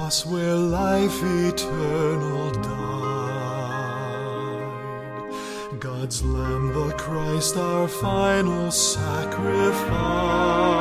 cross where life eternal died. God's Lamb, the Christ, our final sacrifice.